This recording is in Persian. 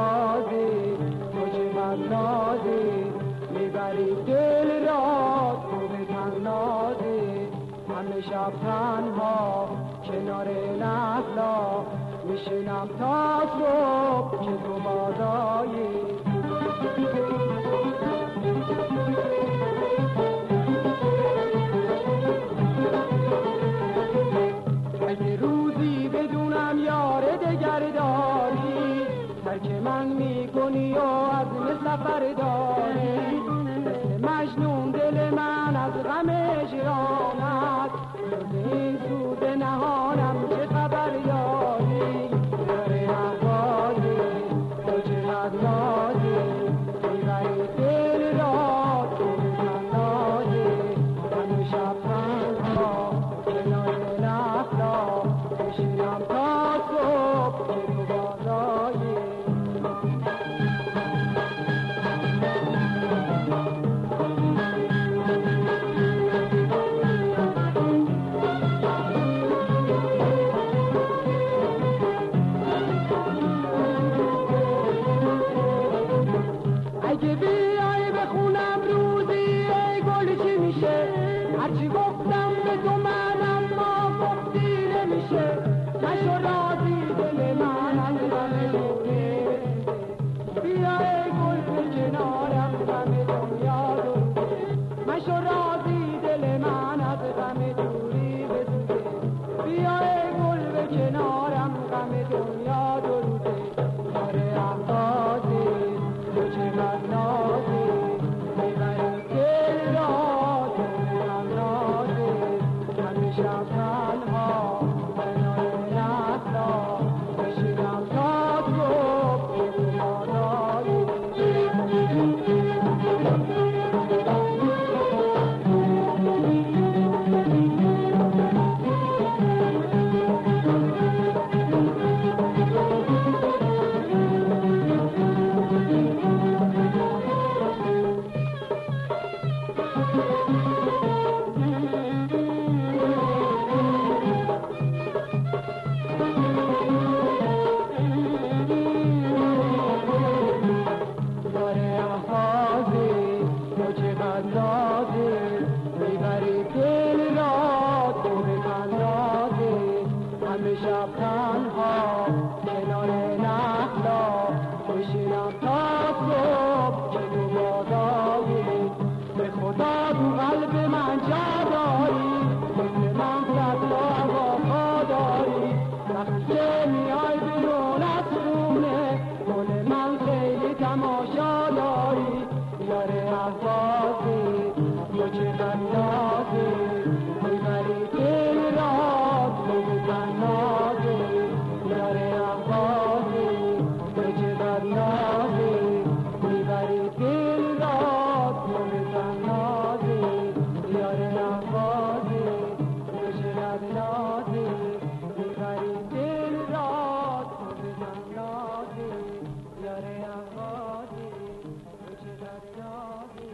احوازی تو چقدر نازی میبری دل را تو به تنازی همه شب تنها کنار نخلا میشینم تا صبح که تو بازایی اگه روزی بدونم یار دگر داری ترک من میکنی و از سفر داری مثل مجنون دل من از غم هجرانت این سود نهانم چه خبر یاری داره احوالی تو چقدر نازی میبری دل را تو بزنازی همه شب تنها کنار نخلا بشینم تا صبح که تو بازایی اگه بیای بخونم روزی ای گل چی میشه هرچی گفتم به تو من اما گفتی نمیشه نشو راضی دل من از غم دوره بیا ای گل به کنارم غم دنیا دوره نشو راضی دل من از غم دوری بسوزه بیا ای گل به کنارم غم دنیا دوره داره احوازی تو چقدر نازی میبری دل را تو بزن نازی همه شب تنها کنار نخلا بشینم تا صبح که تو بازایی داره احوازی تو چقدر نازی میبری دل را تو به تنازی همه شب تنها کنار نخلا بشینم تا صبح که تو بازایی به خدا تو قلب من جا داری مثل من صدا وفا داری وقتی که میای بیرون از خونه گل من خیلی تماشا داری یاره احوازی تو چقدر نازی میبری دل را تو بزن نازی یاره احوازی تو چقدر نازی میبری دل را تو بزن نازی یاره احوازی تو چقدر نازی میبری دل را تو بزن نازی یاره احوازی تو چقدر نازی